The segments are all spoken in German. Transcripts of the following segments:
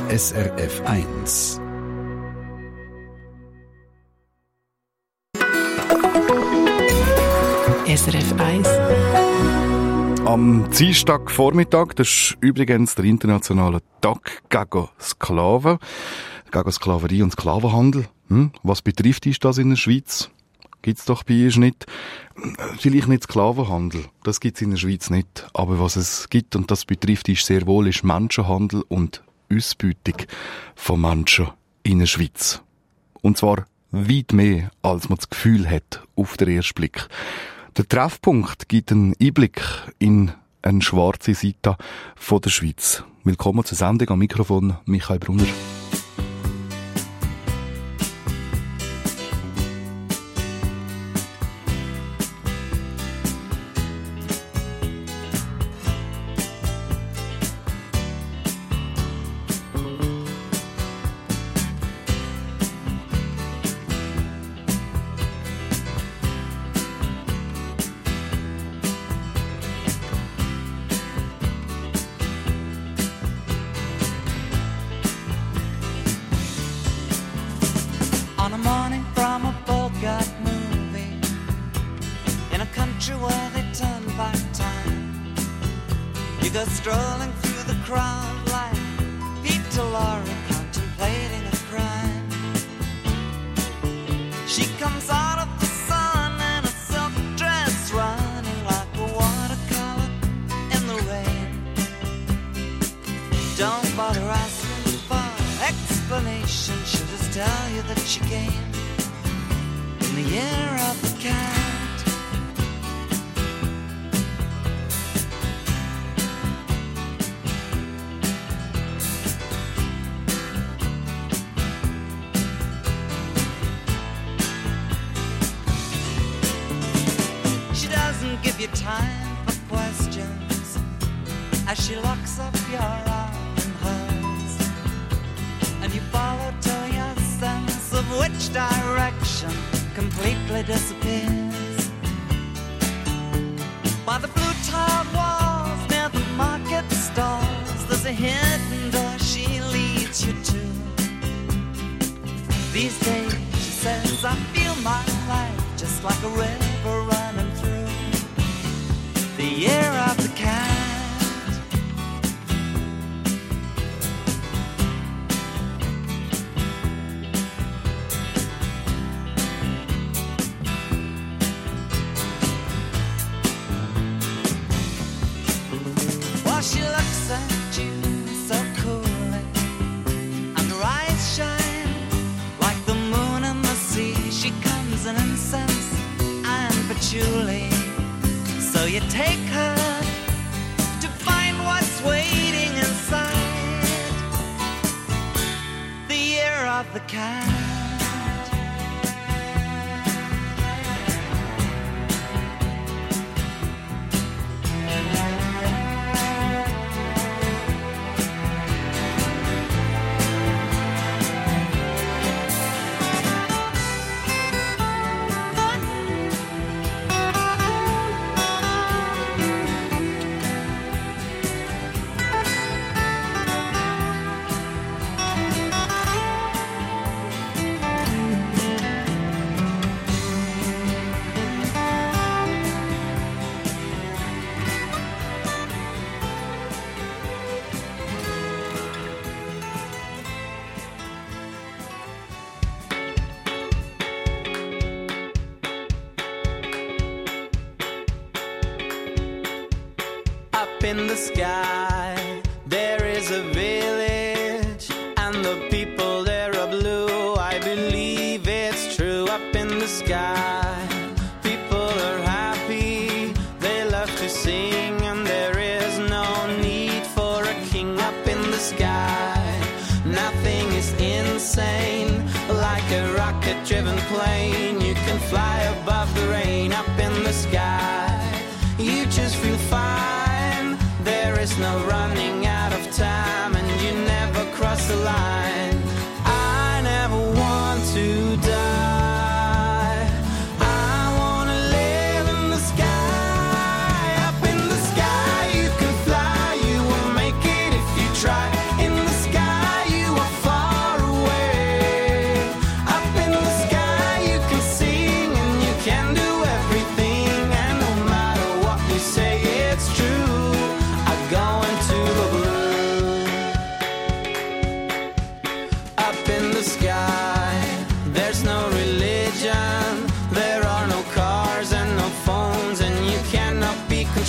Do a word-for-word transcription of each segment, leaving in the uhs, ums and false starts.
S R F eins. S R F eins. Am Dienstagvormittag, das ist übrigens der internationale Tag gegen Sklaven, gegen Sklaverei und Sklavenhandel. Hm? Was betrifft ist das in der Schweiz? Gibt's doch bei uns nicht. Vielleicht nicht Sklavenhandel, das gibt's in der Schweiz nicht. Aber was es gibt, und das betrifft ist sehr wohl, ist Menschenhandel und Ausbeutung von Menschen in der Schweiz. Und zwar weit mehr, als man das Gefühl hat auf den ersten Blick. Der Treffpunkt gibt einen Einblick in eine schwarze Seite von der Schweiz. Willkommen zur Sendung, am Mikrofon Michael Brunner. In the sky, there is a village, and the people there are blue. I believe it's true. Up in the sky, people are happy. They love to sing, and there is no need for a king. Up in the sky, nothing is insane. Like a rocket-driven plane, you can fly above the rain. Up in the sky, you just feel fine. There is no running out of time, and you never cross the line. I never want to die. I wanna live in the sky. Up in the sky you can fly. You will make it if you try. In the sky you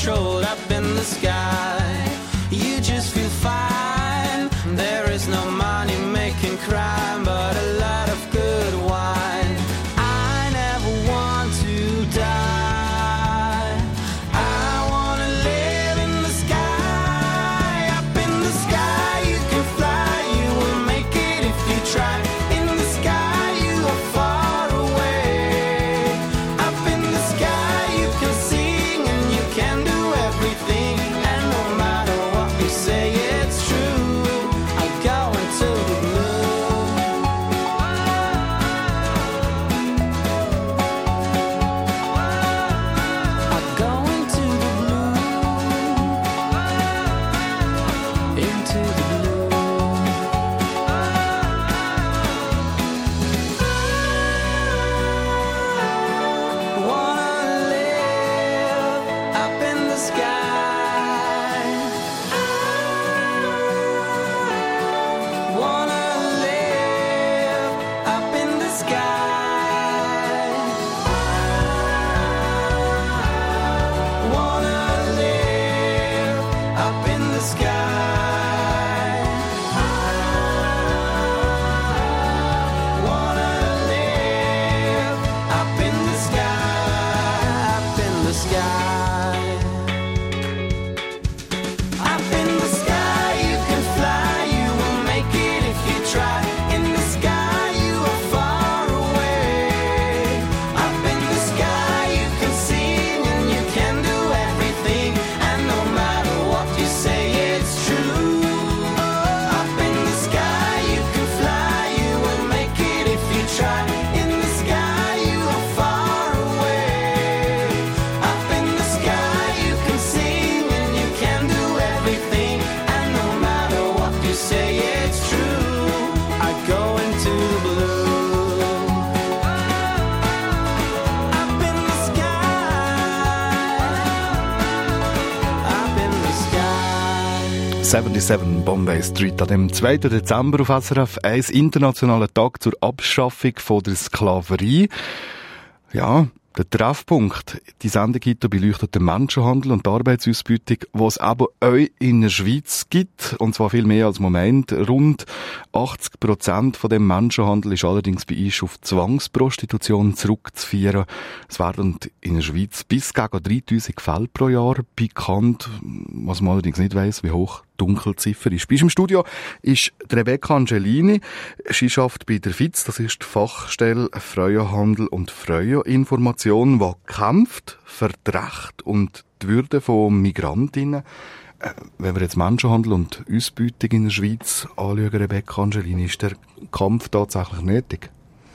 controlled up in the sky. You just feel fine. There is no money making crime, but a lot of good wine. I never want to die. I wanna live in the sky. Up in the sky you can fly. You will make it if you try. In the sky you are far away. Up in the sky you can sing and you can do everything. And no matter what you say, it's true. I'll go into the blue. I'll go into the blue. Into the blue. Wanna live up in the sky. Wanna live up in the sky. Wanna live up in the sky. Wanna live up in the sky. Up in the sky. Up in the sky you can fly. You will make it if you try. In the sky you are far away. Up in the sky you can sing and you can do everything. And no matter what you say, it's true. Up in the sky you can fly. You will make it if you try. In the sky you are far away. Up in the sky you can sing and you can do everything. And no matter what you say, it's true. I go into the blue. Up in the sky. Up in the sky. siebenundsiebzig Bombay Street an dem zweiten Dezember auf S R F eins, internationaler Tag zur Abschaffung von der Sklaverei. Ja, der Treffpunkt. Die Sendung heute beleuchtet den Menschenhandel und die Arbeitsausbeutung, was es eben euch in der Schweiz gibt. Und zwar viel mehr als im Moment. Rund achtzig Prozent von dem Menschenhandel ist allerdings bei uns auf Zwangsprostitution zurückzuführen. Es werden in der Schweiz bis gegen dreitausend Fälle pro Jahr bekannt. Was man allerdings nicht weiss, wie hoch die Dunkelziffer ist. Bei uns im Studio ist Rebecca Angelini. Sie arbeitet bei der F I Z, das ist die Fachstelle Frauenhandel und Fraueninformation, die kämpft für die Rechte und die Würde von Migrantinnen. Äh, wenn wir jetzt Menschenhandel und Ausbeutung in der Schweiz anschauen, Rebecca Angelini, ist der Kampf tatsächlich nötig?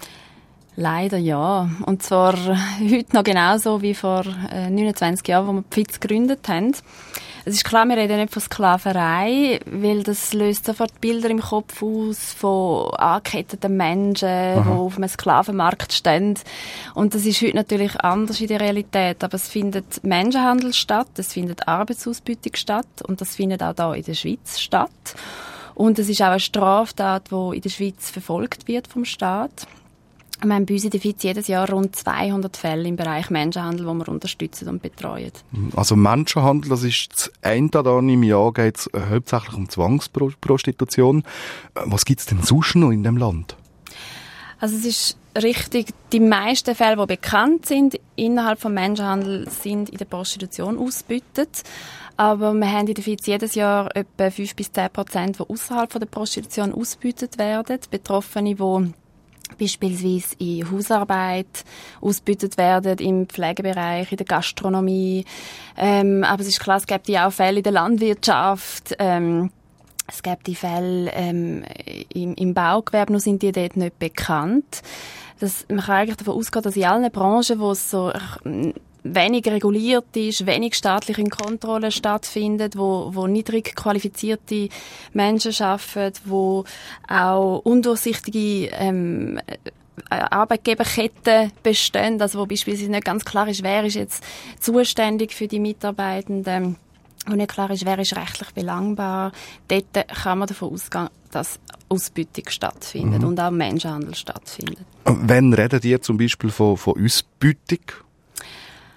Leider ja. Und zwar heute noch genauso wie vor äh, neunundzwanzig Jahren, wo wir die F I Z gegründet haben. Es ist klar, wir reden nicht von Sklaverei, weil das löst sofort Bilder im Kopf aus von angeketteten Menschen, Aha. die auf einem Sklavenmarkt stehen. Und das ist heute natürlich anders in der Realität. Aber es findet Menschenhandel statt, es findet Arbeitsausbeutung statt und das findet auch hier in der Schweiz statt. Und es ist auch eine Straftat, die in der Schweiz verfolgt wird vom Staat. Wir haben bei uns in der F I Z jedes Jahr rund zweihundert Fälle im Bereich Menschenhandel, die wir unterstützen und betreuen. Also Menschenhandel, das ist das eine, da im Jahr geht es hauptsächlich um Zwangsprostitution. Was gibt es denn sonst noch in dem Land? Also es ist richtig, die meisten Fälle, die bekannt sind, innerhalb des Menschenhandels, sind in der Prostitution ausgebeutet. Aber wir haben in der F I Z jedes Jahr etwa fünf bis zehn Prozent, die außerhalb der Prostitution ausgebeutet werden. Betroffene, die beispielsweise in Hausarbeit ausgebeutet werden, im Pflegebereich, in der Gastronomie. Ähm, aber es ist klar, es gibt ja auch Fälle in der Landwirtschaft. Ähm, es gibt die Fälle ähm, im, im Baugewerbe, nur sind die dort nicht bekannt. Das, man kann eigentlich davon ausgehen, dass in allen Branchen, wo es so wenig reguliert ist, wenig staatliche Kontrolle stattfindet, wo, wo niedrig qualifizierte Menschen arbeiten, wo auch undurchsichtige ähm, Arbeitgeberketten bestehen, also wo beispielsweise nicht ganz klar ist, wer ist jetzt zuständig für die Mitarbeitenden, wo nicht klar ist, wer ist rechtlich belangbar. Dort kann man davon ausgehen, dass Ausbeutung stattfindet mhm. und auch Menschenhandel stattfindet. Wann redet ihr zum Beispiel von, von Ausbeutung?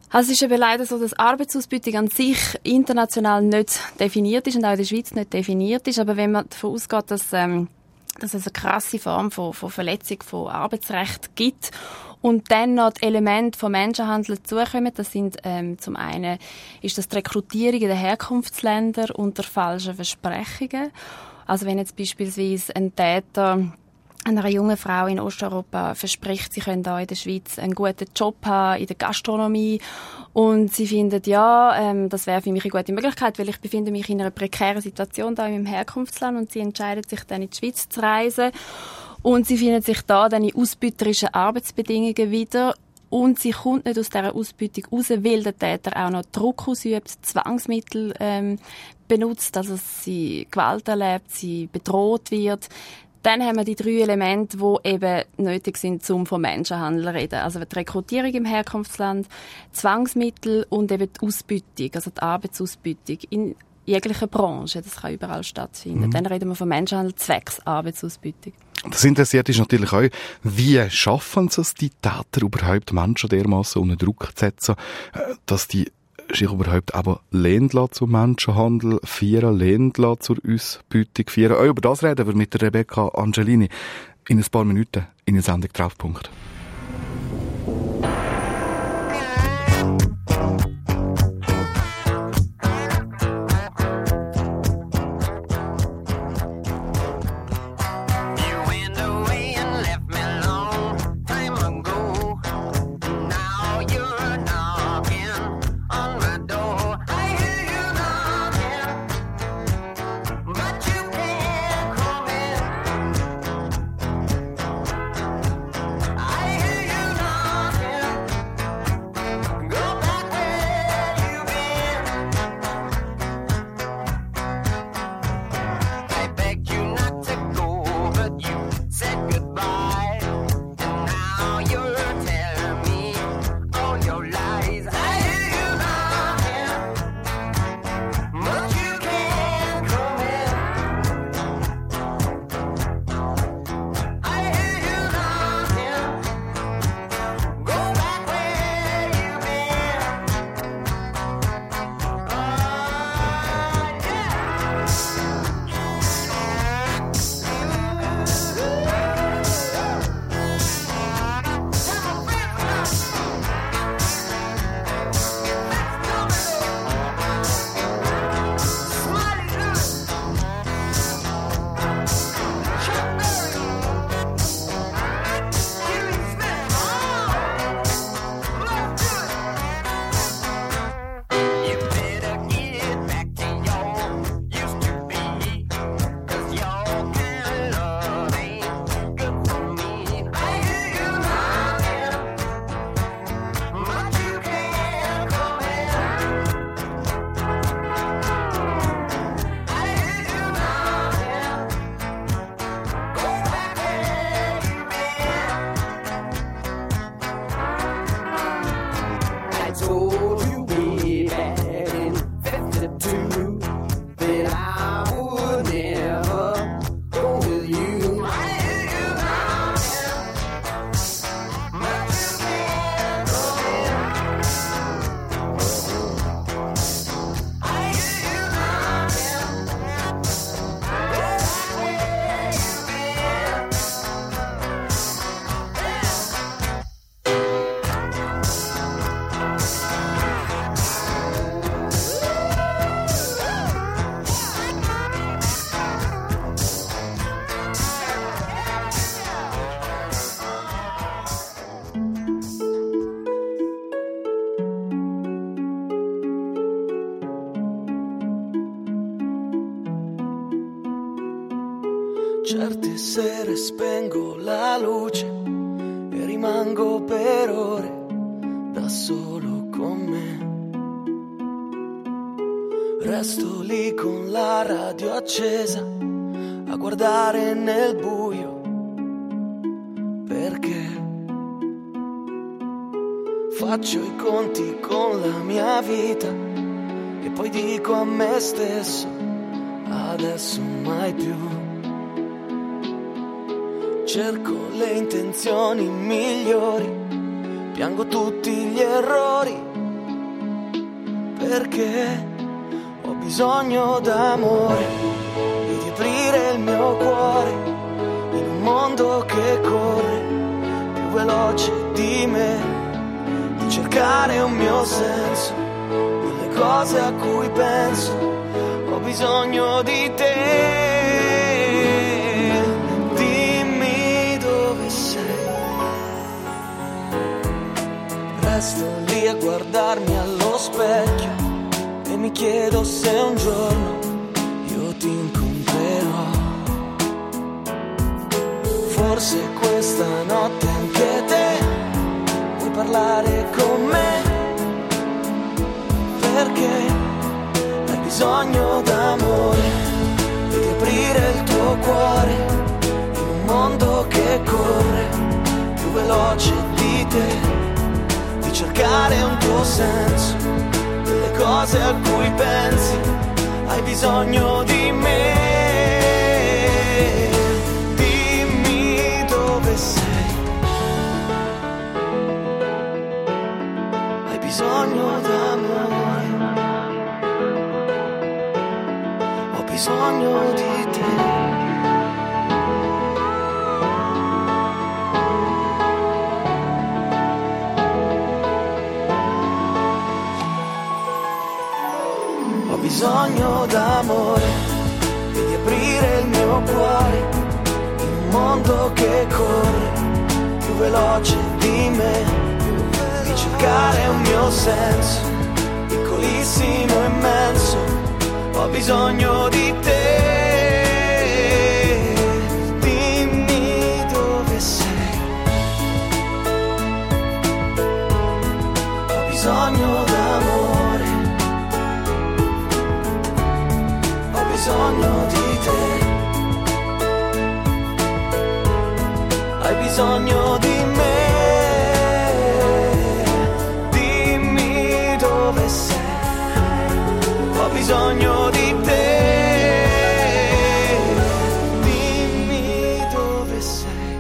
Also es ist eben leider so, dass Arbeitsausbeutung an sich international nicht definiert ist und auch in der Schweiz nicht definiert ist. Aber wenn man davon ausgeht, dass, ähm, dass es eine krasse Form von, von Verletzung von Arbeitsrecht gibt und dann noch die Elemente von Menschenhandel dazukommen, das sind ähm, zum einen ist das die Rekrutierung in den Herkunftsländern unter falschen Versprechungen. Also wenn jetzt beispielsweise ein Täter einer jungen Frau in Osteuropa verspricht, sie können da in der Schweiz einen guten Job haben in der Gastronomie und sie findet, ja, ähm, das wäre für mich eine gute Möglichkeit, weil ich befinde mich in einer prekären Situation da in meinem Herkunftsland und sie entscheidet sich dann in die Schweiz zu reisen und sie findet sich da dann in ausbeuterischen Arbeitsbedingungen wieder und sie kommt nicht aus dieser Ausbeutung raus, weil der Täter auch noch Druck ausübt, Zwangsmittel ähm, benutzt, also sie Gewalt erlebt, sie bedroht wird. Dann haben wir die drei Elemente, die eben nötig sind, um von Menschenhandel zu reden. Also die Rekrutierung im Herkunftsland, Zwangsmittel und eben die Ausbeutung, also die Arbeitsausbeutung in jeglicher Branche. Das kann überall stattfinden. Mhm. Dann reden wir von Menschenhandel zwecks Arbeitsausbeutung. Das interessiert ist natürlich auch, wie schaffen es die Täter überhaupt, Menschen dermassen unter Druck zu setzen, dass die sich überhaupt aber Ländler zum Menschenhandel führen, Ländler zur Ausbeutung führen. Auch über das reden wir mit der Rebecca Angelini in ein paar Minuten in der Sendung Treffpunkt. Certe sere spengo la luce e rimango per ore da solo con me. Resto lì con la radio accesa a guardare nel buio, perché faccio i conti con la mia vita e poi dico a me stesso adesso mai più. Cerco le intenzioni migliori, piango tutti gli errori perché ho bisogno d'amore e di aprire il mio cuore in un mondo che corre più veloce di me, di cercare un mio senso nelle cose a cui penso. Ho bisogno di te, dimmi dove sei. Resto lì a guardarmi allo specchio e mi chiedo se un giorno io ti incontrerò. Forse questa notte anche te vuoi parlare con me, perché hai bisogno d'amore e di aprire il tuo cuore in un mondo che corre più veloce di te, di cercare un tuo senso delle cose a cui pensi. Hai bisogno di me, dimmi dove sei. Hai bisogno d'amore, ho bisogno di te. Ho bisogno d'amore e di aprire il mio cuore in un mondo che corre più veloce di me, di cercare un mio senso piccolissimo, immenso. Ho bisogno di te, dimmi dove sei. Ho bisogno d'amore, ho bisogno di te. Hai bisogno di me, dimmi dove sei. Ho bisogno di te, dimmi dove sei.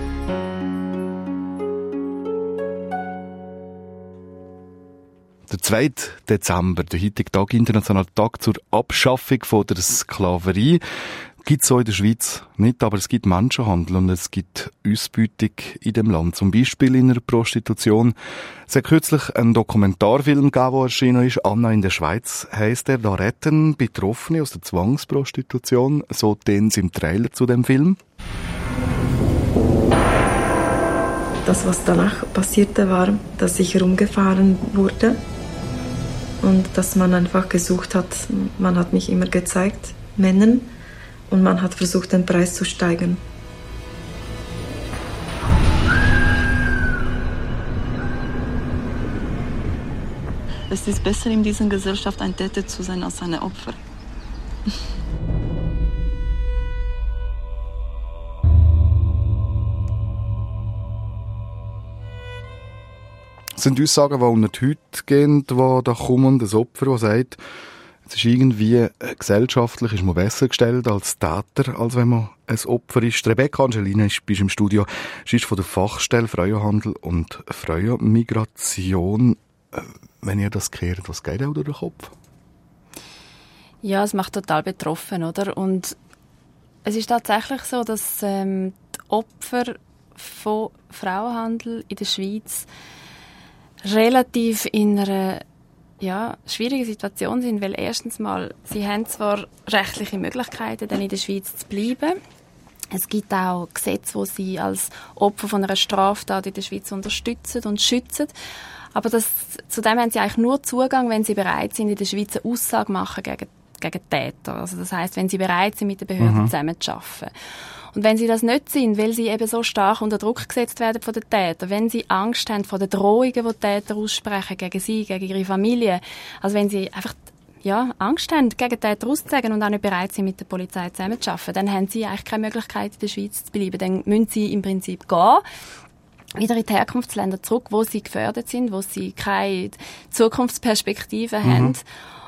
Der zweite Dezember, der heutige Tag, internationaler Tag zur Abschaffung von der Sklaverei, gibt es so in der Schweiz nicht, aber es gibt Menschenhandel und es gibt Ausbeutung in dem Land, zum Beispiel in der Prostitution. Es hat kürzlich einen Dokumentarfilm gegeben, der erschienen ist, «Anna in der Schweiz» heisst er. Da retten Betroffene aus der Zwangsprostitution, so tun sie im Trailer zu dem Film. Das, was danach passierte, war, dass ich herumgefahren wurde und dass man einfach gesucht hat. Man hat mich immer gezeigt, Männern, und man hat versucht, den Preis zu steigern. Es ist besser, in dieser Gesellschaft ein Täter zu sein als ein Opfer. Es sind Aussagen, die unter die Haut gehen, wo da kommt ein Opfer, das sagt, es ist irgendwie äh, gesellschaftlich ist man besser gestellt als Täter, als wenn man ein Opfer ist. Rebecca Angelina ist bei uns im Studio. Sie ist von der Fachstelle Frauenhandel und Frauenmigration. Äh, wenn ihr das hört, was geht auch durch den Kopf? Ja, es macht total betroffen, oder? Und es ist tatsächlich so, dass ähm, die Opfer von Frauenhandel in der Schweiz relativ in einer ja, schwierige Situation sind, weil erstens mal, sie haben zwar rechtliche Möglichkeiten, dann in der Schweiz zu bleiben. Es gibt auch Gesetze, wo sie als Opfer von einer Straftat in der Schweiz unterstützen und schützen. Aber das, zu dem haben sie eigentlich nur Zugang, wenn sie bereit sind, in der Schweiz eine Aussage machen gegen, gegen Täter. Also das heisst, wenn sie bereit sind, mit den Behörden mhm. zusammenzuarbeiten. Und wenn sie das nicht sind, weil sie eben so stark unter Druck gesetzt werden von den Tätern, wenn sie Angst haben vor den Drohungen, die die Täter aussprechen gegen sie, gegen ihre Familie, also wenn sie einfach ja, Angst haben, gegen Täter auszusagen und auch nicht bereit sind, mit der Polizei zusammenzuarbeiten, dann haben sie eigentlich keine Möglichkeit, in der Schweiz zu bleiben. Dann müssen sie im Prinzip gehen, wieder in die Herkunftsländer zurück, wo sie gefördert sind, wo sie keine Zukunftsperspektive mhm. haben.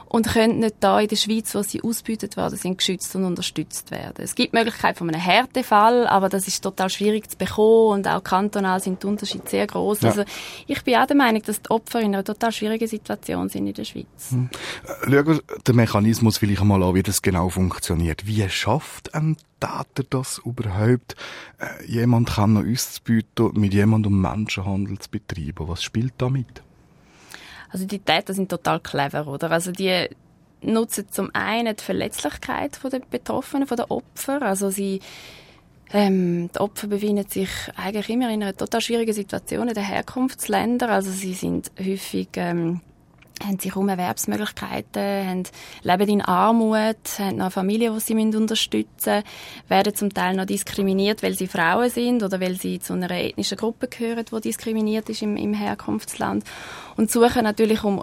und können nicht da in der Schweiz, wo sie ausgebeutet worden sind, geschützt und unterstützt werden. Es gibt die Möglichkeit von einem Härtefall, aber das ist total schwierig zu bekommen und auch kantonal sind die Unterschiede sehr gross. Ja. Also ich bin auch der Meinung, dass die Opfer in einer total schwierigen Situation sind in der Schweiz. Hm. Schauen wir den Mechanismus vielleicht einmal an, wie das genau funktioniert. Wie schafft ein Täter das überhaupt, äh, jemand kann noch auszubieten, mit jemandem Menschenhandel zu betreiben? Was spielt damit? Also die Täter sind total clever, oder? Also die nutzen zum einen die Verletzlichkeit der Betroffenen, der Opfer. Also sie, ähm, die Opfer befinden sich eigentlich immer in einer total schwierigen Situation in den Herkunftsländern. Also sie sind häufig ähm, haben sie kaum Erwerbsmöglichkeiten, haben, leben in Armut, haben noch eine Familie, die sie unterstützen müssen, werden zum Teil noch diskriminiert, weil sie Frauen sind oder weil sie zu einer ethnischen Gruppe gehören, die diskriminiert ist im, im Herkunftsland. Und suchen natürlich um,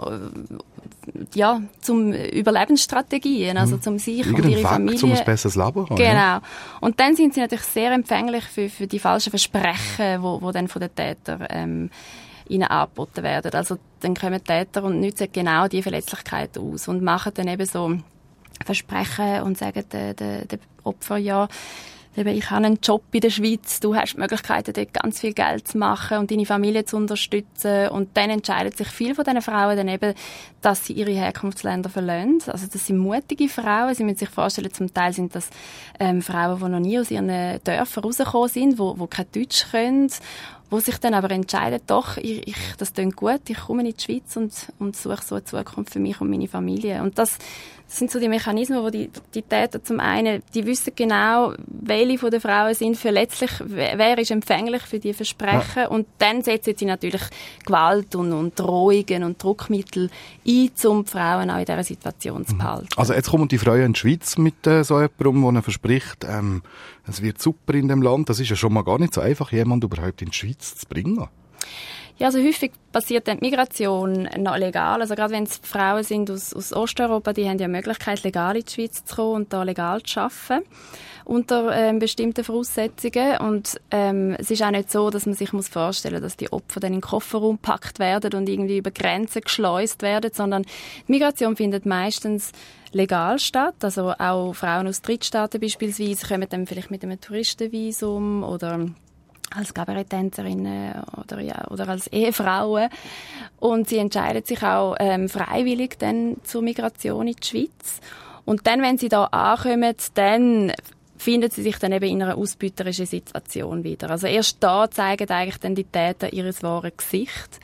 ja, zum Überlebensstrategien, also zum sich und ihre Weg, Familie. zum ein besseres Leben haben. Genau. Ja. Und dann sind sie natürlich sehr empfänglich für, für die falschen Versprechen, wo, wo dann von den Tätern ähm, ihnen angeboten werden. Also dann kommen Täter und nutzen genau diese Verletzlichkeit aus und machen dann eben so Versprechen und sagen den, den, den Opfern, ja, eben, ich habe einen Job in der Schweiz, du hast die Möglichkeiten, dort ganz viel Geld zu machen und deine Familie zu unterstützen. Und dann entscheiden sich viele von diesen Frauen dann eben, dass sie ihre Herkunftsländer verlassen. Also das sind mutige Frauen. Sie müssen sich vorstellen, zum Teil sind das ähm, Frauen, die noch nie aus ihren Dörfern rausgekommen sind, die, die kein Deutsch können, wo sich dann aber entscheiden, doch, ich, ich, das klingt gut, ich komme in die Schweiz und, und suche so eine Zukunft für mich und meine Familie. Und das, das sind so die Mechanismen, wo die, die Täter zum einen, die wissen genau, welche von den Frauen sind verletzlich, wer, wer ist empfänglich für die Versprechen. Ja. Und dann setzen sie natürlich Gewalt und, und Drohungen und Druckmittel ein, um die Frauen auch in dieser Situation zu behalten. Also jetzt kommen die Frauen in die Schweiz mit äh, so jemandem, der ihnen verspricht, ähm, es wird super in dem Land. Das ist ja schon mal gar nicht so einfach, jemanden überhaupt in die Schweiz zu bringen. Ja, also häufig passiert dann die Migration noch legal. Also gerade wenn es Frauen sind aus, aus Osteuropa, die haben ja die Möglichkeit, legal in die Schweiz zu kommen und da legal zu arbeiten unter ähm, bestimmten Voraussetzungen. Und ähm, es ist auch nicht so, dass man sich muss vorstellen, dass die Opfer dann in den Kofferraum gepackt werden und irgendwie über Grenzen geschleust werden, sondern die Migration findet meistens legal statt. Also auch Frauen aus Drittstaaten beispielsweise kommen dann vielleicht mit einem Touristenvisum oder als Kabaretttänzerinnen oder, ja, oder als Ehefrauen. Und sie entscheiden sich auch ähm, freiwillig dann zur Migration in die Schweiz. Und dann, wenn sie da ankommen, dann finden sie sich dann eben in einer ausbeuterischen Situation wieder. Also erst da zeigen eigentlich dann die Täter ihr wahres Gesicht.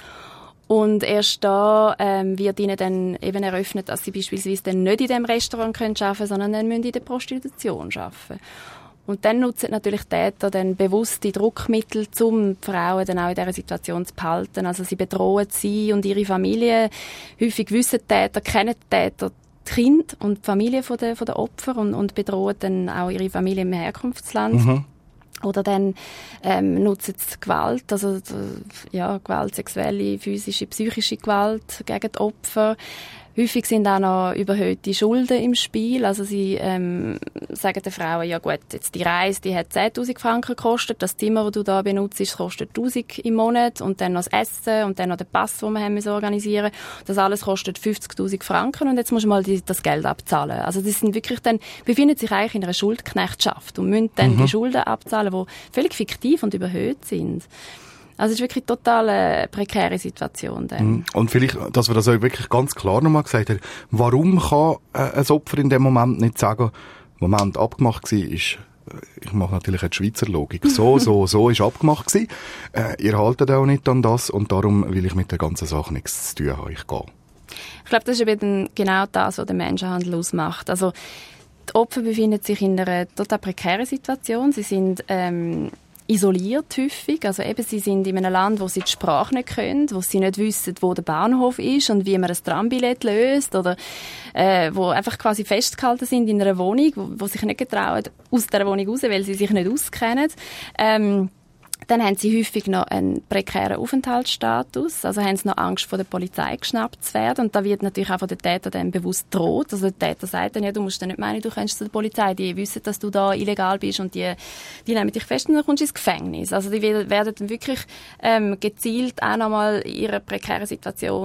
Und erst da ähm, wird ihnen dann eben eröffnet, dass sie beispielsweise dann nicht in dem Restaurant arbeiten können, sondern dann müssen in der Prostitution arbeiten. Und dann nutzen natürlich Täter dann bewusste Druckmittel, um die Frauen dann auch in dieser Situation zu behalten. Also sie bedrohen sie und ihre Familie. Häufig wissen die Täter, kennen die Täter die Kinder und die Familie von der, von der Opfer und, und bedrohen dann auch ihre Familie im Herkunftsland. Mhm. Oder dann ähm, nutzen sie Gewalt, also ja, Gewalt, sexuelle, physische, psychische Gewalt gegen die Opfer. Häufig sind auch noch überhöhte Schulden im Spiel. Also sie ähm, sagen den Frauen, ja gut, jetzt die Reise, die hat zehntausend Franken gekostet, das Zimmer, das du da benutzt, kostet tausend im Monat und dann noch das Essen und dann noch den Pass, den wir haben müssen organisieren. Das alles kostet fünfzigtausend Franken und jetzt musst du mal die, das Geld abzahlen. Also das sind wirklich dann, befinden sich eigentlich in einer Schuldknechtschaft und müssen dann mhm. die Schulden abzahlen, die völlig fiktiv und überhöht sind. Also es ist wirklich eine total äh, prekäre Situation dann. Und vielleicht, dass wir das auch wirklich ganz klar nochmal gesagt haben, warum kann äh, ein Opfer in dem Moment nicht sagen, Moment, abgemacht war, ist, ich mache natürlich eine Schweizer Logik, so, so, so ist abgemacht gewesen, äh, ihr haltet auch nicht an das und darum will ich mit der ganzen Sache nichts zu tun haben, ich gehe. Ich glaube, das ist eben genau das, was den Menschenhandel ausmacht. Also die Opfer befinden sich in einer total prekären Situation, sie sind ähm, isoliert häufig, also eben sie sind in einem Land, wo sie die Sprache nicht können, wo sie nicht wissen, wo der Bahnhof ist und wie man ein Trambillett löst oder äh, wo einfach quasi festgehalten sind in einer Wohnung, wo, wo sich nicht getrauen aus dieser Wohnung raus, weil sie sich nicht auskennen. Ähm, Dann haben sie häufig noch einen prekären Aufenthaltsstatus, also haben sie noch Angst, von der Polizei geschnappt zu werden. Und da wird natürlich auch von den Tätern dann bewusst droht. Also der Täter sagt dann, ja, du musst dann nicht meinen, du kannst zu der Polizei. Die wissen, dass du da illegal bist und die, die nehmen dich fest und dann kommst du ins Gefängnis. Also die werden dann wirklich ähm, gezielt auch nochmal in ihrer prekären Situation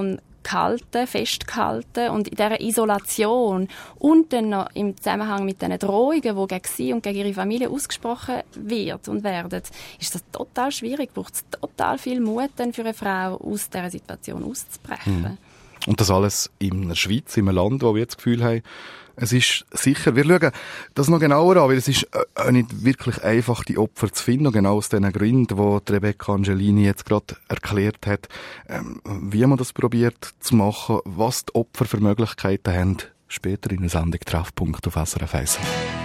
gehalten, festgehalten. Und in dieser Isolation und dann noch im Zusammenhang mit diesen Drohungen, die gegen sie und gegen ihre Familie ausgesprochen wird und werden, ist das total schwierig. Braucht es total viel Mut dann für eine Frau, aus dieser Situation auszubrechen. Mhm. Und das alles in der Schweiz, in einem Land, wo wir jetzt das Gefühl haben, es ist sicher, wir schauen das noch genauer an, weil es ist auch nicht wirklich einfach, die Opfer zu finden, genau aus den Gründen, die Rebecca Angelini jetzt gerade erklärt hat, ähm, wie man das probiert zu machen, was die Opfer für Möglichkeiten haben, später in der Sendung Treffpunkt auf S R F eins.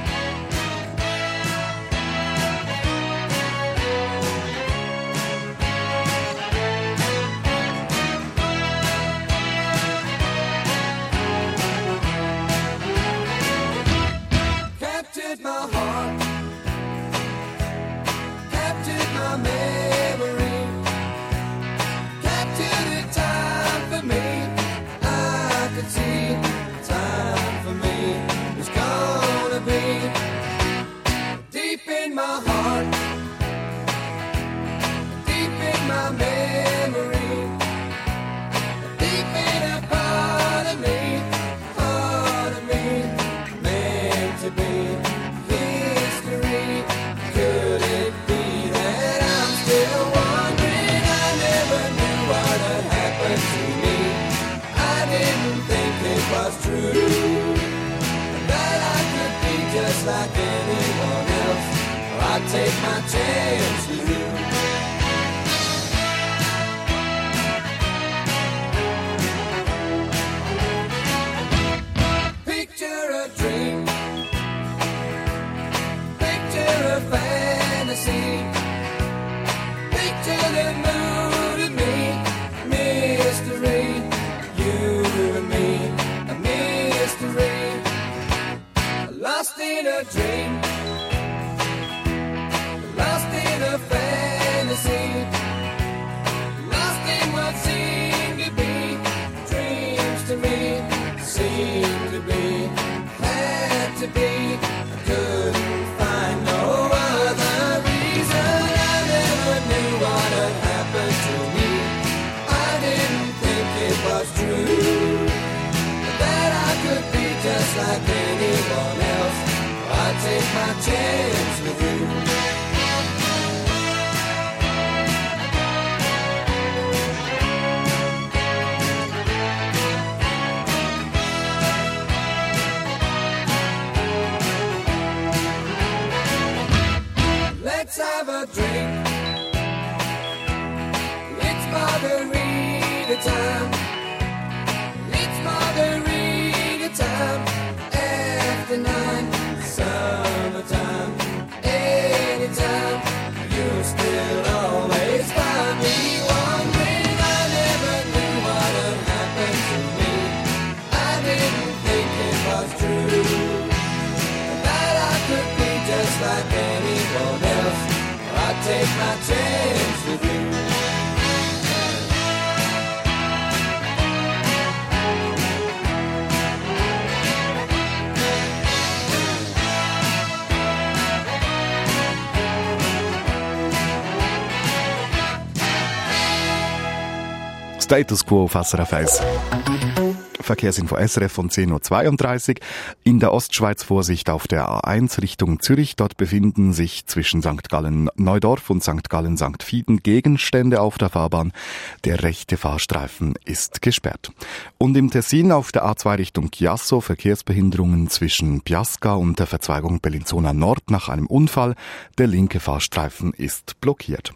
Status Quo auf S R F eins. Verkehrsinfo S R F von zehn Uhr zweiunddreißig. In der Ostschweiz Vorsicht auf der A eins Richtung Zürich. Dort befinden sich zwischen Sankt Gallen-Neudorf und Sankt Gallen-Sankt Fieden Gegenstände auf der Fahrbahn. Der rechte Fahrstreifen ist gesperrt. Und im Tessin auf der A zwei Richtung Chiasso Verkehrsbehinderungen zwischen Piasca und der Verzweigung Bellinzona Nord nach einem Unfall. Der linke Fahrstreifen ist blockiert.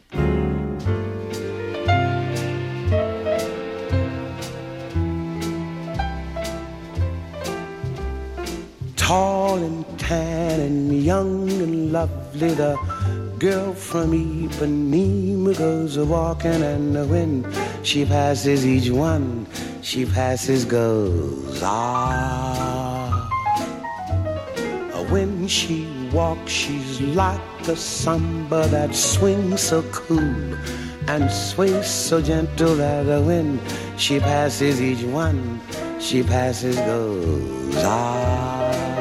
Tall and tan and young and lovely, the girl from Ipanema goes a-walking, and when she passes each one, she passes goes, ah. When she walks, she's like a samba that swings so cool and sways so gentle that when she passes each one, she passes goes, ah.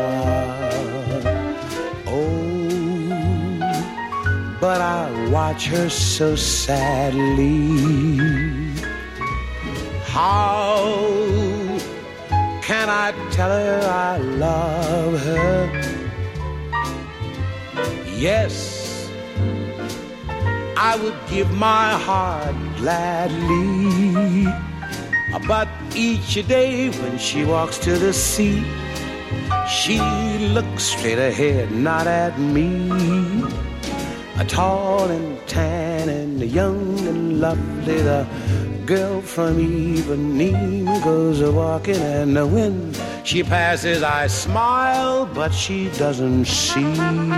But I watch her so sadly, How can I tell her I love her? Yes, I would give my heart gladly, but each day when she walks to the sea, she looks straight ahead, not at me. A tall and tan and young and lovely, the girl from Ipanema goes a-walking, and when she passes I smile, but she doesn't see.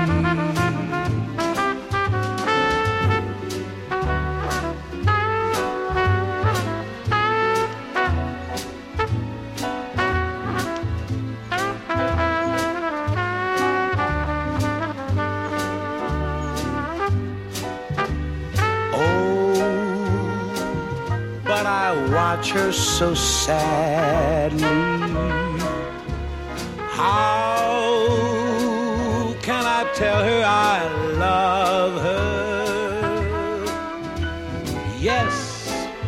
Watch her so sadly. How can I tell her I love her? Yes,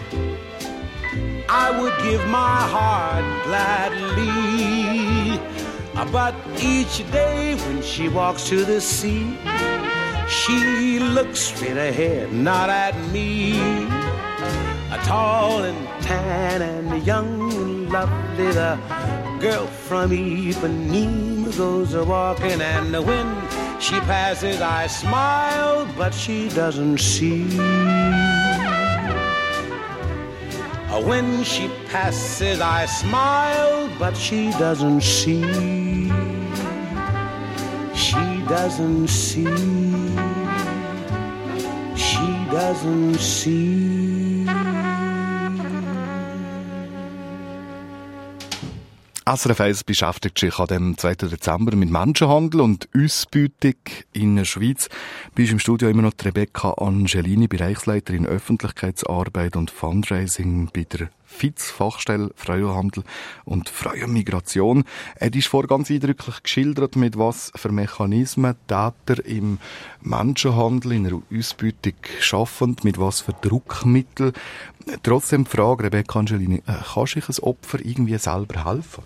I would give my heart gladly, but each day when she walks to the sea, she looks straight ahead, not at me. Tall and tan and young and lovely, the girl from Ipanema goes a-walking, and when she passes I smile, but she doesn't see. When she passes I smile, but she doesn't see. She doesn't see. She doesn't see. S R F eins beschäftigt sich an dem zweiten Dezember mit Menschenhandel und Ausbeutung in der Schweiz. Bei uns im Studio immer noch Rebecca Angelini, Bereichsleiterin Öffentlichkeitsarbeit und Fundraising bei der F I Z, Fachstelle Frauenhandel und Frauenmigration. Er ist vorher ganz eindrücklich geschildert, mit was für Mechanismen Täter im Menschenhandel, in der Ausbeutung schaffen, mit was für Druckmittel. Trotzdem die Frage, Rebecca Angelini, kannst du dich als Opfer irgendwie selber helfen?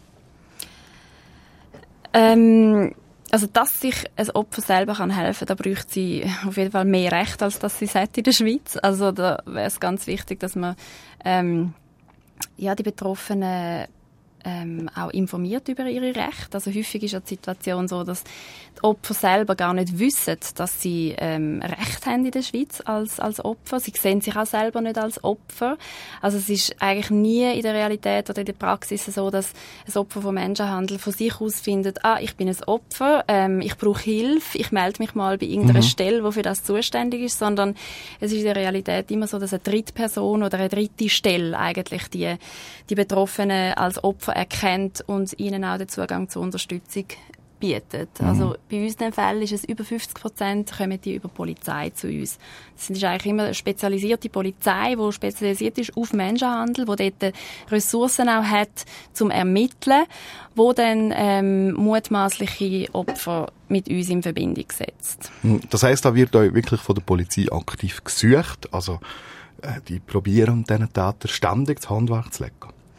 Ähm, also, dass sich ein Opfer selber kann helfen kann, da bräuchte sie auf jeden Fall mehr Recht, als dass sie es hat in der Schweiz. Also, da wäre es ganz wichtig, dass man ähm, ja, die Betroffenen ähm, auch informiert über ihre Rechte. Also häufig ist ja die Situation so, dass die Opfer selber gar nicht wissen, dass sie ähm, Recht haben in der Schweiz als, als Opfer. Sie sehen sich auch selber nicht als Opfer. Also es ist eigentlich nie in der Realität oder in der Praxis so, dass ein Opfer von Menschenhandel von sich aus findet, ah, ich bin ein Opfer, ähm, ich brauche Hilfe, ich melde mich mal bei irgendeiner mhm. Stelle, die für das zuständig ist, sondern es ist in der Realität immer so, dass eine Drittperson oder eine dritte Stelle eigentlich die, die Betroffenen als Opfer erkennt und ihnen auch den Zugang zur Unterstützung bietet. Mhm. Also bei uns in dem Fall ist es über fünfzig Prozent kommen die über die Polizei zu uns. Das ist eigentlich immer eine spezialisierte Polizei, die spezialisiert ist auf Menschenhandel, die dort Ressourcen auch hat zum Ermitteln, wo dann ähm, mutmaßliche Opfer mit uns in Verbindung setzt. Das heisst, da wird euch wirklich von der Polizei aktiv gesucht, also äh, die probieren diesen Täter ständig das Handwerk zu legen.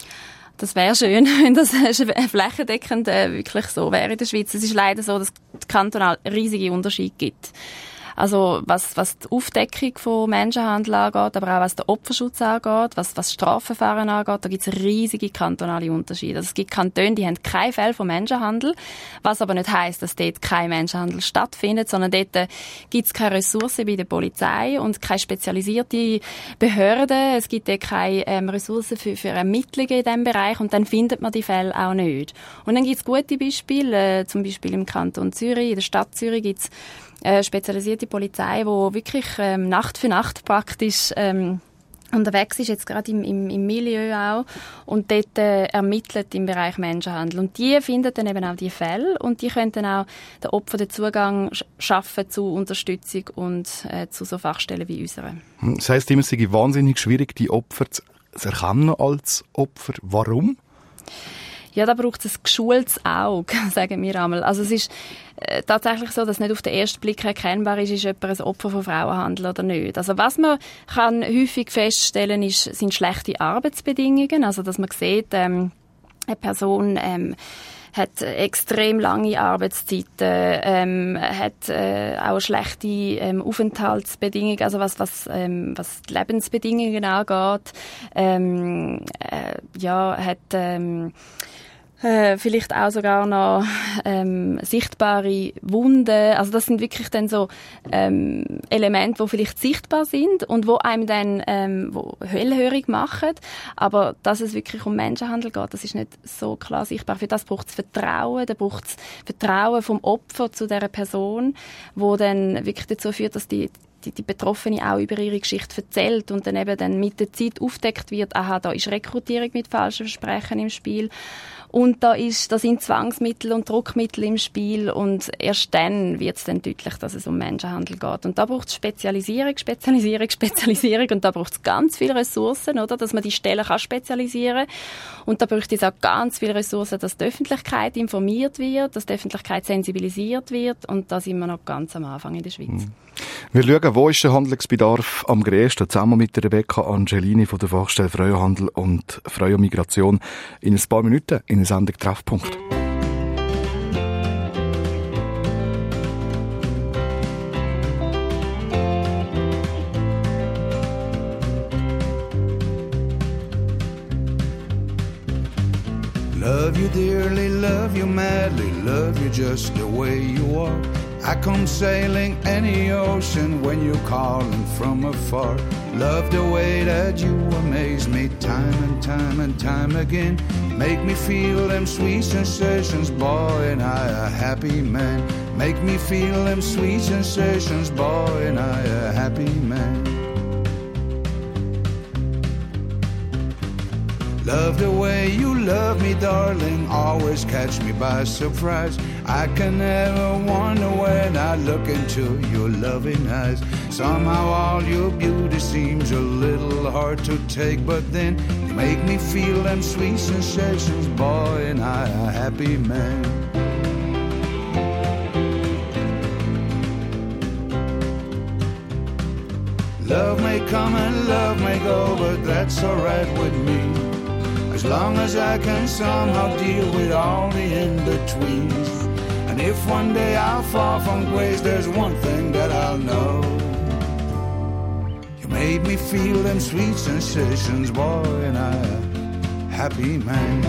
Das wäre schön, wenn das flächendeckend äh, wirklich so wäre in der Schweiz. Es ist leider so, dass es kantonal riesige Unterschiede gibt. Also was, was die Aufdeckung von Menschenhandel angeht, aber auch was den Opferschutz angeht, was, was Strafverfahren angeht, da gibt es riesige kantonale Unterschiede. Also es gibt Kantone, die haben keine Fälle von Menschenhandel, was aber nicht heisst, dass dort kein Menschenhandel stattfindet, sondern dort äh, gibt es keine Ressourcen bei der Polizei und keine spezialisierte Behörde. Es gibt dort keine ähm, Ressourcen für, für Ermittlungen in diesem Bereich und dann findet man die Fälle auch nicht. Und dann gibt es gute Beispiele, äh, zum Beispiel im Kanton Zürich, in der Stadt Zürich gibt es Äh, spezialisierte Polizei, die wirklich ähm, Nacht für Nacht praktisch ähm, unterwegs ist, jetzt gerade im, im, im Milieu auch, und dort äh, ermittelt im Bereich Menschenhandel. Und die finden dann eben auch die Fälle und die können dann auch den Opfern den Zugang schaffen zu Unterstützung und äh, zu so Fachstellen wie unserer. Das heisst immer, es sei wahnsinnig schwierig, die Opfer zu erkennen als Opfer. Warum? Ja, da braucht es ein geschultes Auge, sagen wir einmal. Also es ist äh, tatsächlich so, dass nicht auf den ersten Blick erkennbar ist, ist jemand ein Opfer von Frauenhandel oder nicht. Also was man kann häufig feststellen ist, sind schlechte Arbeitsbedingungen. Also dass man sieht, ähm, eine Person ähm, hat extrem lange Arbeitszeiten, ähm, hat äh, auch schlechte ähm, Aufenthaltsbedingungen, also was was ähm, was die Lebensbedingungen angeht, ähm, äh, ja hat ähm, Äh, vielleicht auch sogar noch ähm, sichtbare Wunden. Also das sind wirklich dann so ähm, Elemente, die vielleicht sichtbar sind und wo einem dann ähm, wo hellhörig machen. Aber dass es wirklich um Menschenhandel geht, das ist nicht so klar sichtbar. Für das braucht es Vertrauen, da braucht es Vertrauen vom Opfer zu dieser Person, wo dann wirklich dazu führt, dass die Die, die Betroffene auch über ihre Geschichte erzählt und dann eben dann mit der Zeit aufdeckt wird, aha, da ist Rekrutierung mit falschen Versprechen im Spiel und da ist, da sind Zwangsmittel und Druckmittel im Spiel und erst dann wird es dann deutlich, dass es um Menschenhandel geht. Und da braucht es Spezialisierung, Spezialisierung, Spezialisierung und da braucht es ganz viele Ressourcen, oder, dass man die Stellen kann spezialisieren und da braucht es auch ganz viele Ressourcen, dass die Öffentlichkeit informiert wird, dass die Öffentlichkeit sensibilisiert wird und da sind wir noch ganz am Anfang in der Schweiz. Mhm. Wir schauen, wo ist der Handlungsbedarf am grössten, zusammen mit der Rebecca Angelini von der Fachstelle Frauenhandel und Frauenmigration in ein paar Minuten in der Sendung Treffpunkt. Love you dearly, love you madly, love you just the way you are. I come sailing any ocean when you're calling from afar. Love the way that you amaze me time and time and time again. Make me feel them sweet sensations, boy, and I a happy man. Make me feel them sweet sensations, boy, and I a happy man. Love the way you love me, darling, always catch me by surprise. I can never wonder when I look into your loving eyes. Somehow all your beauty seems a little hard to take, but then you make me feel them sweet sensations, boy, and I a happy man. Love may come and love may go, but that's alright with me. As long as I can somehow deal with all the in-betweens. And if one day I'll fall from grace, there's one thing that I'll know. You made me feel them sweet sensations, boy, and I'm a happy man.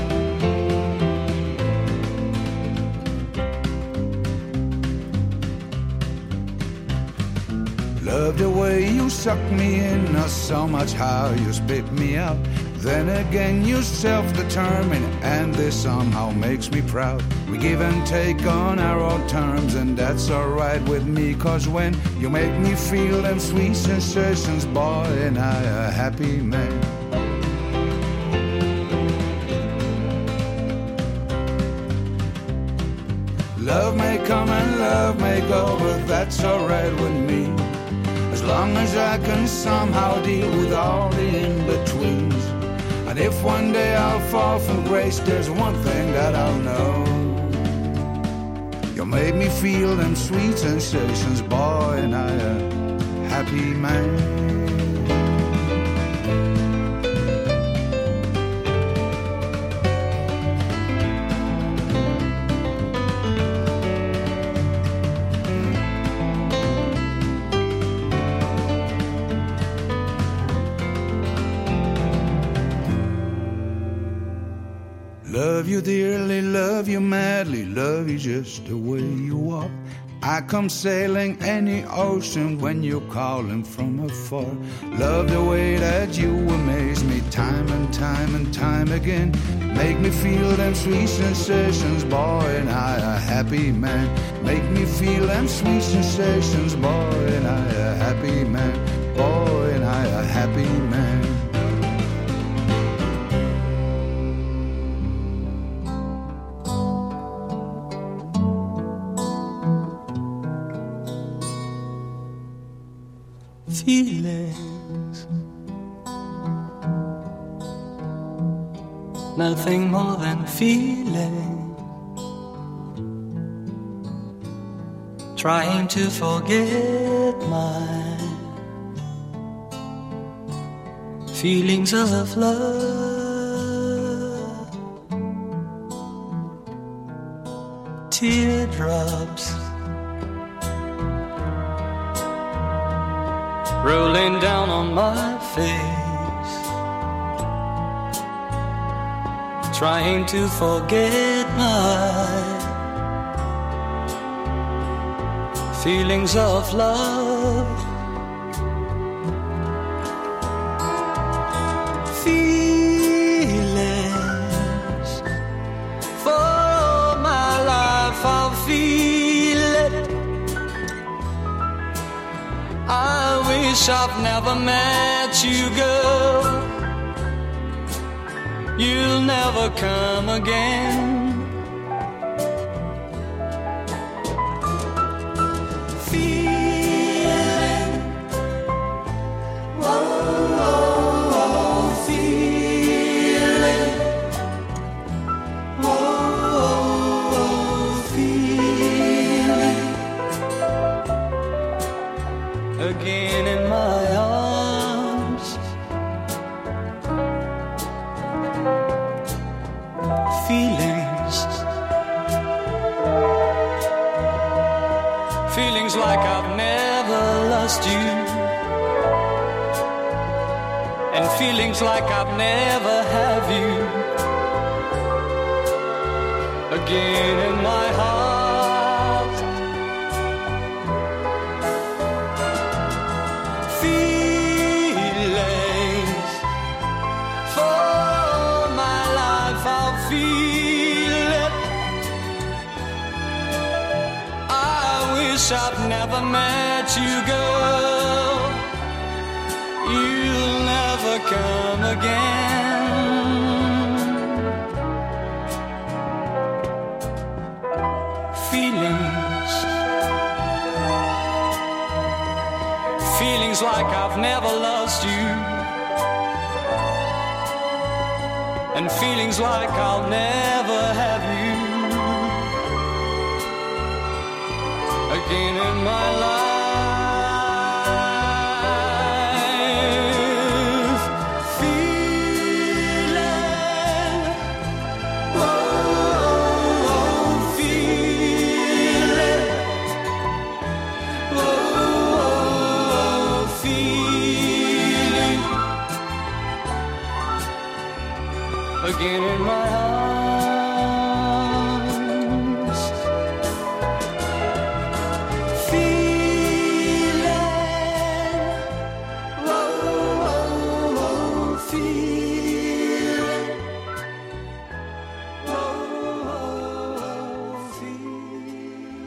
Love the way you suck me in, not so much how you spit me out. Then again, you're self-determined, and this somehow makes me proud. We give and take on our own terms, and that's alright with me. Cause when you make me feel them sweet sensations, boy, and I a happy man. Love may come and love may go, but that's alright with me. As long as I can somehow deal with all the in-betweens. And if one day I'll fall from grace, there's one thing that I'll know. You made me feel them sweet sensations, boy, and I a happy man. Love you dearly, love you madly, love you just the way you are. I come sailing any ocean when you're calling from afar. Love the way that you amaze me time and time and time again. Make me feel them sweet sensations, boy, and I a happy man. Make me feel them sweet sensations, boy, and I a happy man. Boy, and I a happy man. Feelings nothing more than feeling, trying to forget my feelings of love. Teardrops rolling down on my face, trying to forget my feelings of love. Feelings for all my life, I'll feel it. I wish I've never met you, girl. You'll never come again. Feeling, whoa, whoa, whoa, feeling, whoa, whoa, whoa, feeling. Again in my arms, feelings, feelings like I've never lost you, and feelings like I've never have you. Again in my heart, feelings for my life, I'll feel it. I wish I'd never met you, girl. You'll never come again. Feelings, feelings like I've never lost you, and feelings like I'll never have you again in my life. Feeling, whoa, whoa, feeling, whoa, whoa, feeling, again in my arms. Feeling, whoa, whoa, whoa, feeling, whoa, whoa, whoa, feeling.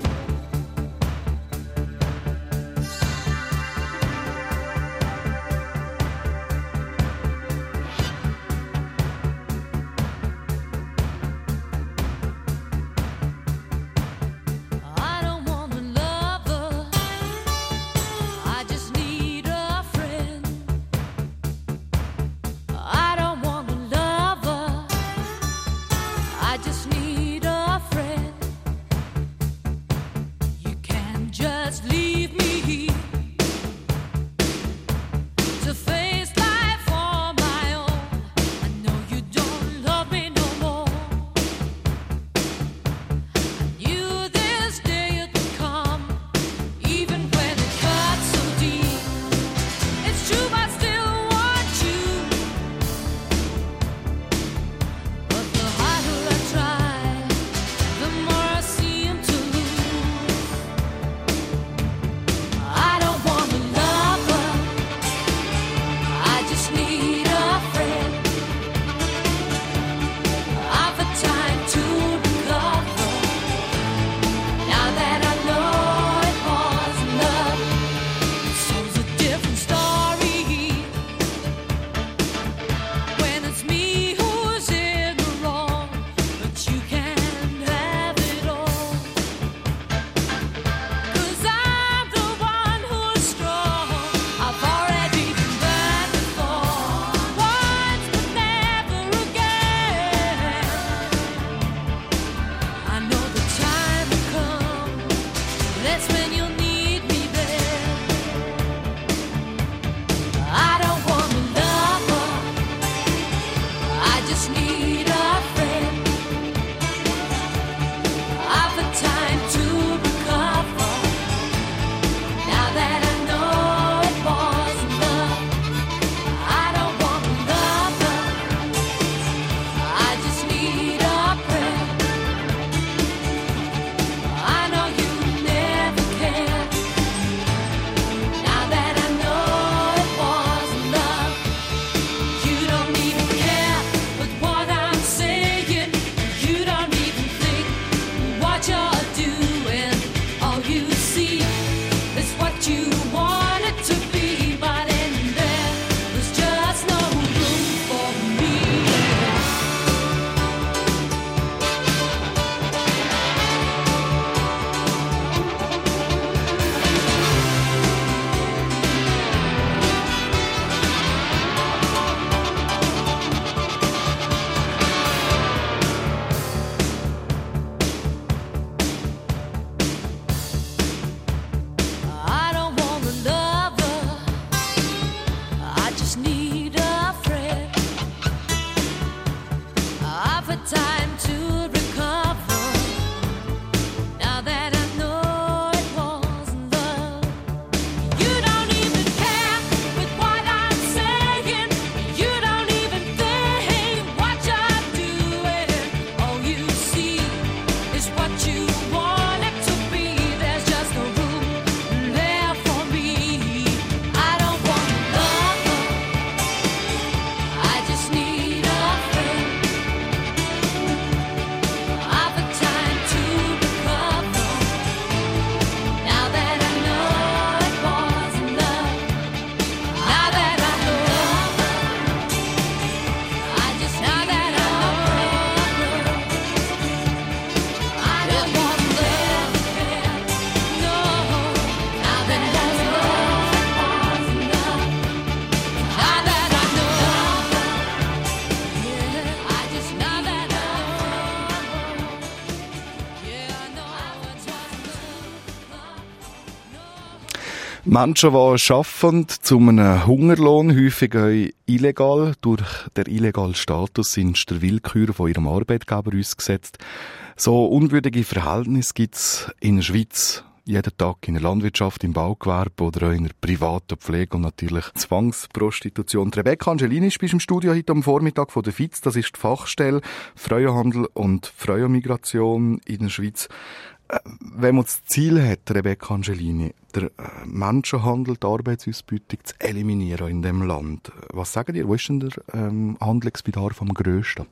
Menschen, die arbeiten zu einem Hungerlohn, häufig auch illegal. Durch den illegalen Status sind sie der Willkür von ihrem Arbeitgeber ausgesetzt. So unwürdige Verhältnisse gibt es in der Schweiz jeden Tag in der Landwirtschaft, im Baugewerbe oder auch in der privaten Pflege und natürlich Zwangsprostitution. Rebecca Angelini ist im Studio heute am Vormittag von der F I Z. Das ist die Fachstelle Frauenhandel und Frauenmigration in der Schweiz. Wenn man das Ziel hat, Rebecca Angelini, der Menschenhandel, die Arbeitsausbeutung zu eliminieren in diesem Land, was sagen ihr? Wo ist denn der ähm, Handlungsbedarf am grössten?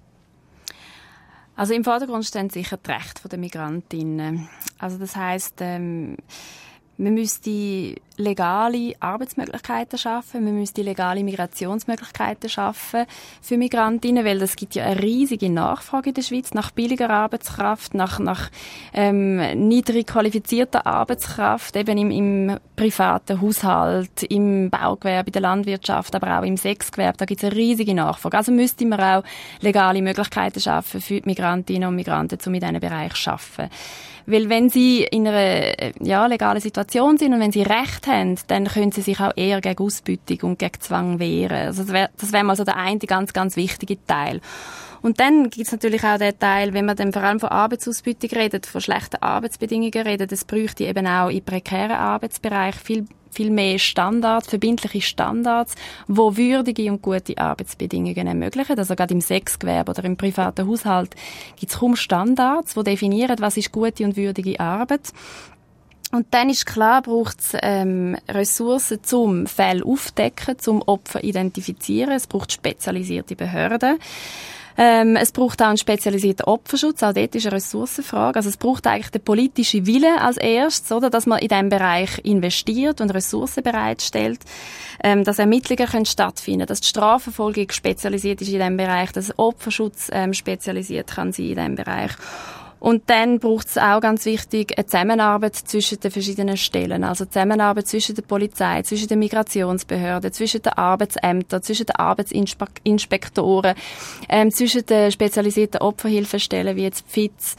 Also im Vordergrund stehen sicher die Rechte der Migrantinnen. Also das heisst, ähm, man müsste legale Arbeitsmöglichkeiten schaffen, man müsste legale Migrationsmöglichkeiten schaffen für Migrantinnen, weil es gibt ja eine riesige Nachfrage in der Schweiz nach billiger Arbeitskraft, nach, nach ähm, niedrig qualifizierter Arbeitskraft, eben im, im privaten Haushalt, im Baugewerbe, in der Landwirtschaft, aber auch im Sexgewerbe. Da gibt es eine riesige Nachfrage. Also müsste man auch legale Möglichkeiten schaffen für die Migrantinnen und Migranten, um in diesen Bereich zu arbeiten. Weil wenn sie in einer ja, legalen Situation sind und wenn sie Recht haben, dann können sie sich auch eher gegen Ausbeutung und gegen Zwang wehren. Also das wäre das wär mal so der eine ganz, ganz wichtige Teil. Und dann gibt es natürlich auch den Teil, wenn man dann vor allem von Arbeitsausbeutung redet, von schlechten Arbeitsbedingungen redet, es bräuchte eben auch im prekären Arbeitsbereich viel viel mehr Standards, verbindliche Standards, wo würdige und gute Arbeitsbedingungen ermöglichen. Also gerade im Sexgewerbe oder im privaten Haushalt gibt es kaum Standards, die definieren, was ist gute und würdige Arbeit. Und dann ist klar, braucht es ähm, Ressourcen zum Fälle aufdecken, zum Opfer identifizieren. Es braucht spezialisierte Behörden. Ähm, es braucht auch einen spezialisierten Opferschutz, auch dort ist eine Ressourcenfrage. Also es braucht eigentlich den politischen Willen als erstes, oder, dass man in diesem Bereich investiert und Ressourcen bereitstellt, ähm, dass Ermittlungen können stattfinden, dass die Strafverfolgung spezialisiert ist in diesem Bereich, dass Opferschutz ähm, spezialisiert kann sein in diesem Bereich. Und dann braucht es auch ganz wichtig eine Zusammenarbeit zwischen den verschiedenen Stellen. Also Zusammenarbeit zwischen der Polizei, zwischen den Migrationsbehörden, zwischen den Arbeitsämtern, zwischen den Arbeitsinspektoren, ähm, zwischen den spezialisierten Opferhilfestellen wie jetzt die F I Z.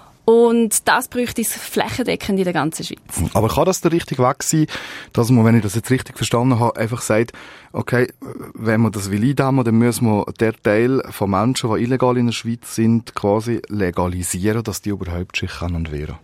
Und das bräuchte es flächendeckend in der ganzen Schweiz. Aber kann das der richtige Weg sein, dass man, wenn ich das jetzt richtig verstanden habe, einfach sagt, okay, wenn man das will eindämmen, dann müssen wir den Teil von Menschen, die illegal in der Schweiz sind, quasi legalisieren, dass die überhaupt sich können wehren?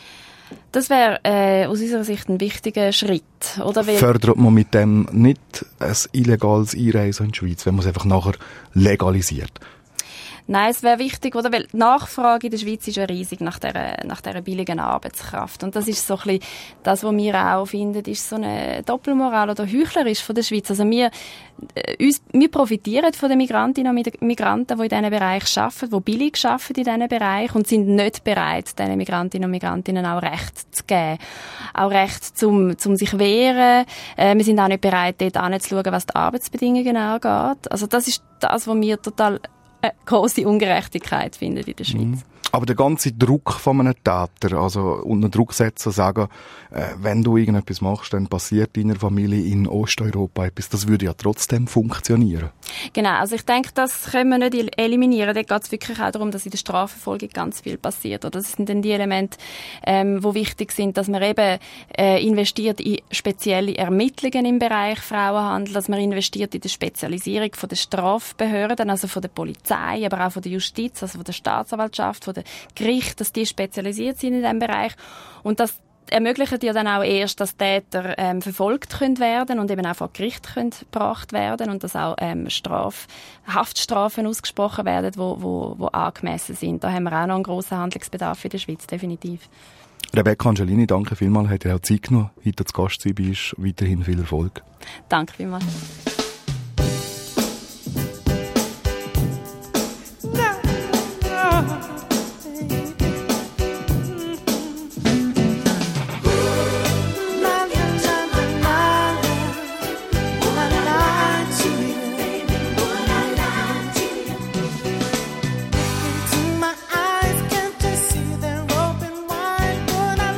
Das wäre äh, aus unserer Sicht ein wichtiger Schritt. Oder? Weil fördert man mit dem nicht ein illegales Einreisen in die Schweiz, wenn man es einfach nachher legalisiert? Nein, es wäre wichtig, oder? Weil die Nachfrage in der Schweiz ist ja riesig nach dieser, nach dieser billigen Arbeitskraft. Und das ist so ein bisschen das, was wir auch finden, ist so eine Doppelmoral oder heuchlerisch von der Schweiz. Also wir, äh, uns, wir profitieren von den Migrantinnen und Migranten, die in diesen Bereich arbeiten, die billig arbeiten in diesen Bereich und sind nicht bereit, diesen Migrantinnen und Migrantinnen auch Recht zu geben. Auch Recht zum, zum sich wehren. Äh, wir sind auch nicht bereit, dort anzuschauen, was die Arbeitsbedingungen angeht. Also das ist das, was wir total eine grosse Ungerechtigkeit findet in der Schweiz. Aber der ganze Druck von einem Täter, also unter Druck setzen, sagen, äh, wenn du irgendetwas machst, dann passiert deiner Familie in Osteuropa etwas, das würde ja trotzdem funktionieren. Genau, also ich denke, das können wir nicht eliminieren. Da geht es wirklich auch darum, dass in der Strafverfolgung ganz viel passiert. Oder das sind dann die Elemente, ähm, die wichtig sind, dass man eben äh, investiert in spezielle Ermittlungen im Bereich Frauenhandel, dass man investiert in die Spezialisierung von der Strafbehörden, also von der Polizei, aber auch von der Justiz, also von der Staatsanwaltschaft, von der Gericht, dass die spezialisiert sind in diesem Bereich. Und das ermöglicht ja dann auch erst, dass Täter ähm, verfolgt können werden und eben auch vor Gericht können gebracht werden und dass auch ähm, Straf, Haftstrafen ausgesprochen werden, wo, wo, wo angemessen sind. Da haben wir auch noch einen grossen Handlungsbedarf in der Schweiz, definitiv. Rebecca Angelini, danke vielmals, hat dir auch Zeit genommen, heute zu Gast zu sein, bist weiterhin viel Erfolg. Danke vielmals.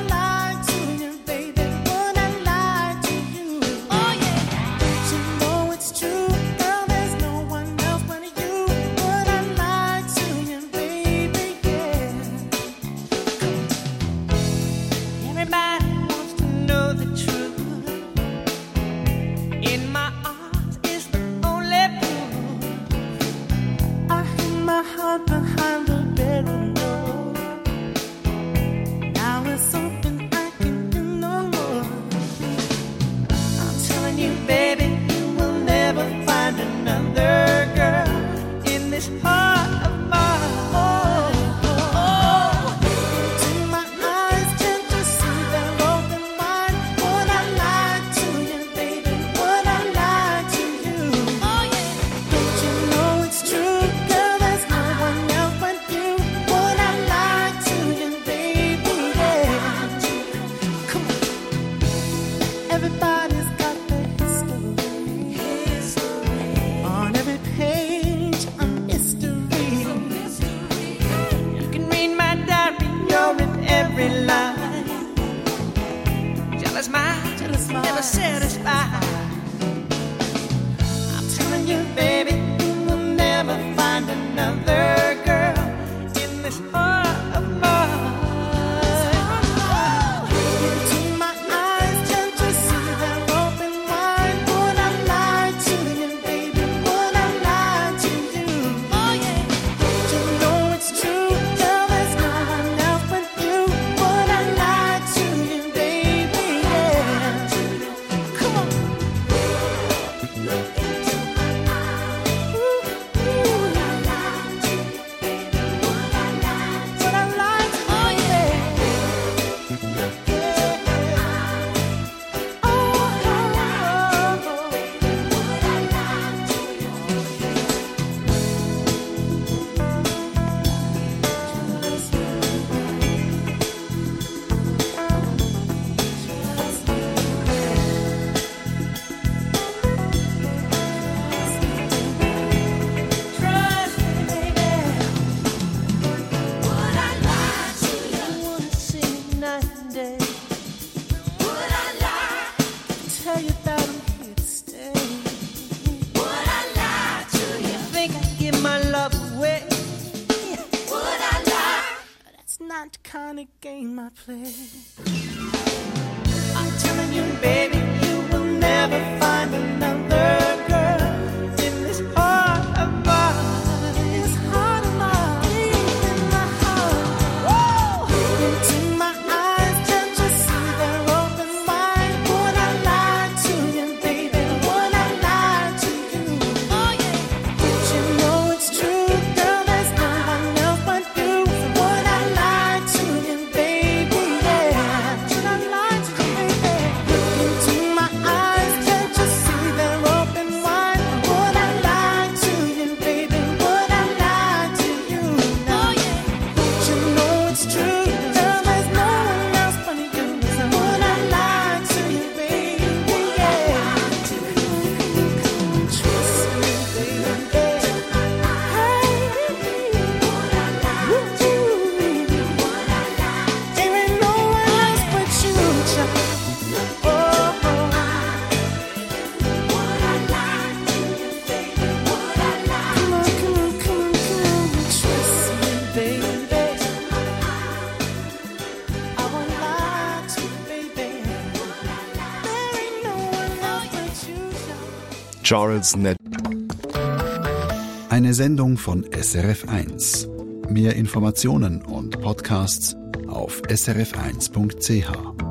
Oh yeah, you know this heart of mine. Oh, oh. To my eyes, can't you see they're open wide? Would I lie to you, baby? Would I lie to you? Oh yeah. Don't you know it's true, girl? There's no one else but you. Would I lie to you, baby? Yeah. Come on. Everybody's got their history. On every page, a mystery. You can read my diary, you're in every line. Jealous mind, jealous mind, never satisfied. I'm telling you, baby, you will never find another girl in this heart of mine. Into my eyes, can't you see they're open wide? Would I lie to you, baby? Would I lie to you? Oh yeah. Don't you know it's true, girl? There's no one else but you. Would I lie to you, baby? Yeah. Come on. Look into my eyes. Ooh, ooh. Would I lie to you, baby? Would I lie to you? Would I lie to you? Oh yeah. Oh, oh, oh. Would I lie to you? Trust me, baby. Would I lie to you? I wanna see you night and day. Would I lie? Tell you that I'm here to stay. Would I lie to you? Think I'd give my love away? Would I lie? That's not the kind of game I play. I'm telling you, baby, you will never find another girl in this heart of mine. In this heart of mine. Deep in my heart. Woo! Into my eyes, can't you see they're open wide? Would I lie to you, baby? Would I lie to you? Oh yeah. Don't you know it's true, girl? There's no one else but you. Would I lie to you, baby? Yeah. Would I lie to you, baby? Look into my eyes, can't you see they're open wide? Would I lie to you, baby? Would I lie to you? Oh yeah. Don't you know it's true, girl? There's no one else but you. Would I lie to you, baby? Yeah. Trust me, baby. Hey, would I lie to you? There ain't no one else but you, child. Oh, oh. Would I lie to you, baby? Would I lie? Come on, come on, come on, come on. Trust me, baby. I won't lie to you, baby. There ain't no one else but you, child. Charles Ned. Eine Sendung von S R F eins. Mehr Informationen und Podcasts auf s r f eins punkt c h.